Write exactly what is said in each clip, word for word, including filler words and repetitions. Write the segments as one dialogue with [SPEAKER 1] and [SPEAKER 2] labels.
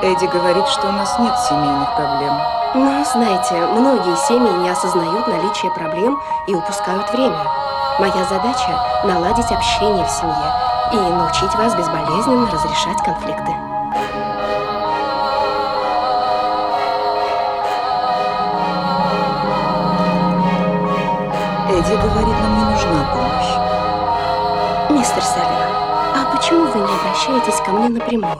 [SPEAKER 1] Эдди говорит, что у нас нет семейных проблем.
[SPEAKER 2] Ну, знаете, многие семьи не осознают наличие проблем и упускают время. Моя задача – наладить общение в семье и научить вас безболезненно разрешать конфликты.
[SPEAKER 1] Эдди говорит, нам не нужна помощь.
[SPEAKER 2] Мистер Салливан, а почему вы не обращаетесь ко мне напрямую?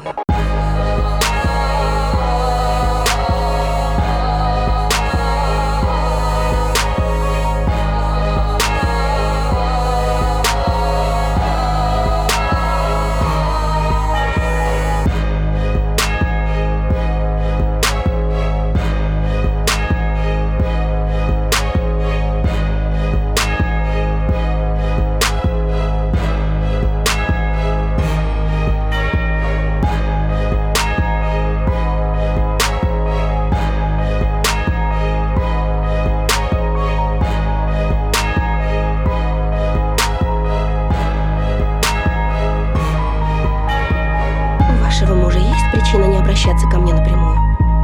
[SPEAKER 2] У вашего мужа есть причина не обращаться ко мне напрямую?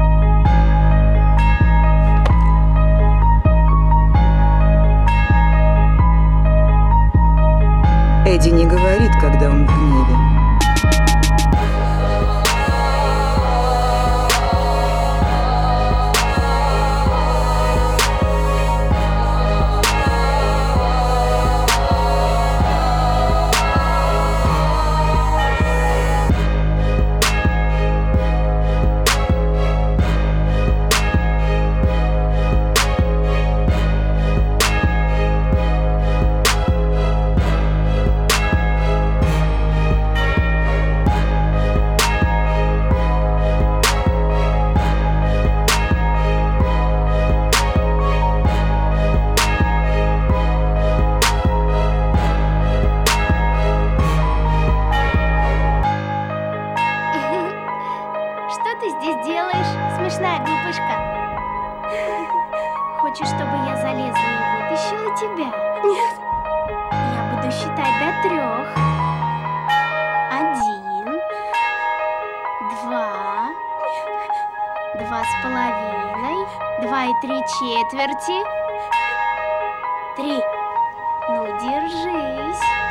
[SPEAKER 1] Эдди не говорит, когда он в гневе.
[SPEAKER 3] Что ты здесь делаешь, смешная глупышка? Хочешь, чтобы я залезла и вытащила тебя?
[SPEAKER 2] Нет.
[SPEAKER 3] Я буду считать до трех. Один. Два. Два с половиной. Два и три четверти. Три. Ну, держись.